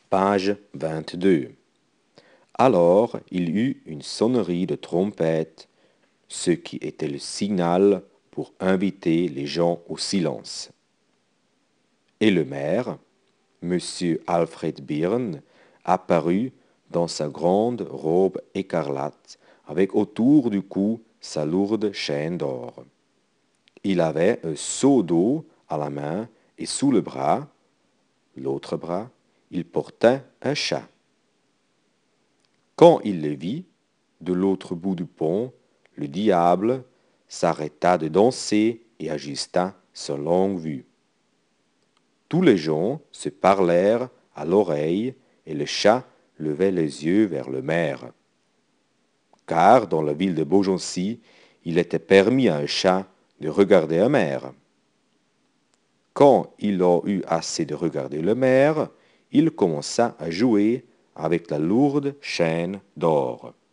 Page 22. Alors il y eut une sonnerie de trompette, ce qui était le signal pour inviter les gens au silence. Et le maire, Monsieur Alfred Byrne, apparut dans sa grande robe écarlate, avec autour du cou sa lourde chaîne d'or. Il avait un seau d'eau à la main et sous le bras, l'autre bras, il portait un chat. Quand il le vit, de l'autre bout du pont, le diable s'arrêta de danser et ajusta sa longue vue. Tous les gens se parlèrent à l'oreille et le chat levait les yeux vers le maire. Car dans la ville de Beaugency, il était permis à un chat de regarder un maire. Quand il a eu assez de regarder le maire, il commença à jouer avec la lourde chaîne d'or.